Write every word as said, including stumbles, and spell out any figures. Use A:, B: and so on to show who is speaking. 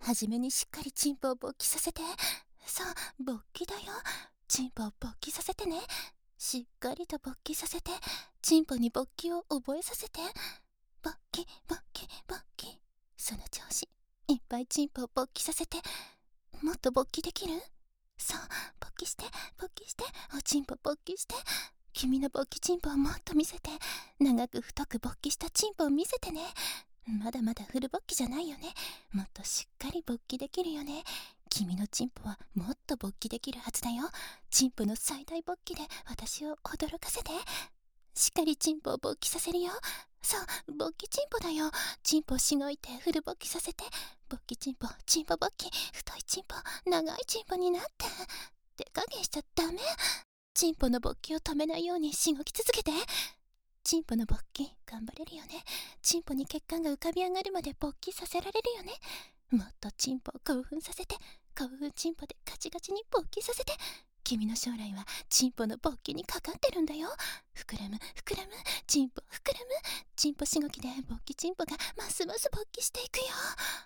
A: はじめにしっかりチンポを勃起させて。そう、勃起だよ。チンポを勃起させてね。しっかりと勃起させて、チンポに勃起を覚えさせて。勃起勃起勃起。その調子。いっぱいチンポを勃起させて。もっと勃起できる？そう、勃起して勃起して、おチンポ勃起して。君の勃起チンポをもっと見せて。長く太く勃起したチンポを見せてね。まだまだフル勃起じゃないよね。もっとしっかり勃起できるよね。君のチンポはもっと勃起できるはずだよ。チンポの最大勃起で私を驚かせて。しっかりチンポを勃起させるよ。そう、勃起チンポだよ。チンポしごいてフル勃起させて。勃起チンポ、チンポ勃起、太いチンポ、長いチンポになって。手加減しちゃダメ。チンポの勃起を止めないようにしごき続けて。チンポの勃起頑張れるよね。チンポに血管が浮かび上がるまで勃起させられるよね。もっとチンポを興奮させて。興奮チンポでガチガチに勃起させて。君の将来はチンポの勃起にかかってるんだよ。膨らむ膨らむ、チンポ膨らむ。チンポしごきで勃起チンポがますます勃起していくよ。